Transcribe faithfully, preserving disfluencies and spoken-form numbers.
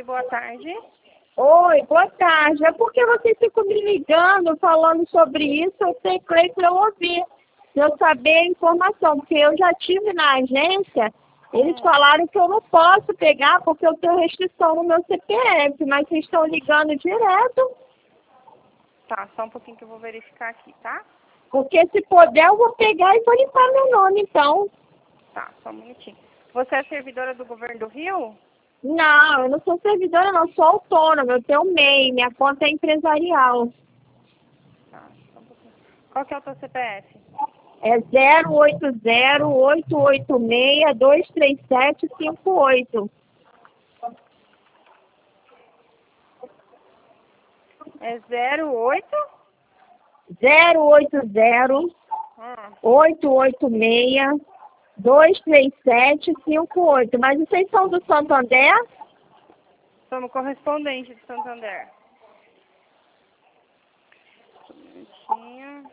boa tarde. Oi, boa tarde. É porque vocês ficam me ligando, falando sobre isso, eu sei, creio que eu ouvi, eu saber a informação, porque eu já tive na agência, eles Hum. falaram que eu não posso pegar porque eu tenho restrição no meu C P F, mas vocês estão ligando direto, Tá, só um pouquinho que eu vou verificar aqui, tá? porque se puder eu vou pegar e vou limpar meu nome, então. Tá, só um minutinho. Você é servidora do governo do Rio? Não, eu não sou servidora não, sou autônoma, eu tenho M E I, minha conta é empresarial. Tá, só um pouquinho. Qual que é o teu C P F? É zero oito zero, oito oito seis, dois três sete, cinco oito. É zero oito? zero oito zero, Hum. oito oito seis, dois três sete, cinco oito. Mas vocês são do Santander? Somos correspondente de Santander. Um minutinho.